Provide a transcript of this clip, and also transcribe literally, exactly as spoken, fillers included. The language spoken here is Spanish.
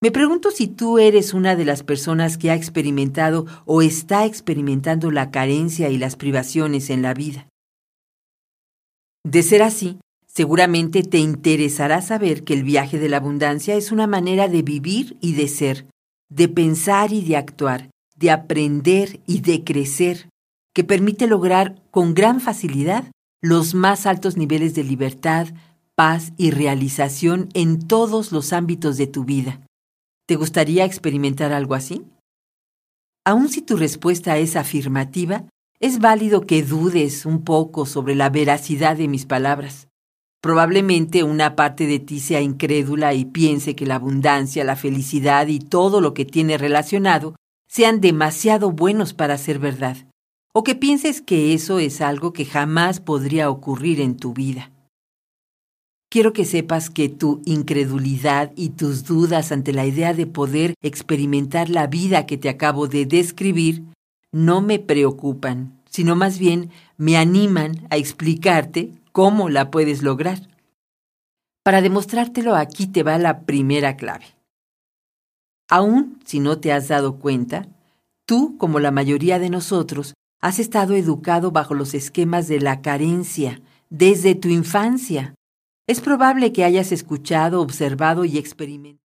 Me pregunto si tú eres una de las personas que ha experimentado o está experimentando la carencia y las privaciones en la vida. De ser así, seguramente te interesará saber que el viaje de la abundancia es una manera de vivir y de ser, de pensar y de actuar, de aprender y de crecer, que permite lograr con gran facilidad los más altos niveles de libertad, paz y realización en todos los ámbitos de tu vida. ¿Te gustaría experimentar algo así? Aun si tu respuesta es afirmativa, es válido que dudes un poco sobre la veracidad de mis palabras. Probablemente una parte de ti sea incrédula y piense que la abundancia, la felicidad y todo lo que tiene relacionado sean demasiado buenos para ser verdad, o que pienses que eso es algo que jamás podría ocurrir en tu vida. Quiero que sepas que tu incredulidad y tus dudas ante la idea de poder experimentar la vida que te acabo de describir no me preocupan, sino más bien me animan a explicarte cómo la puedes lograr. Para demostrártelo, aquí te va la primera clave. Aún si no te has dado cuenta, tú, como la mayoría de nosotros, has estado educado bajo los esquemas de la carencia desde tu infancia. Es probable que hayas escuchado, observado y experimentado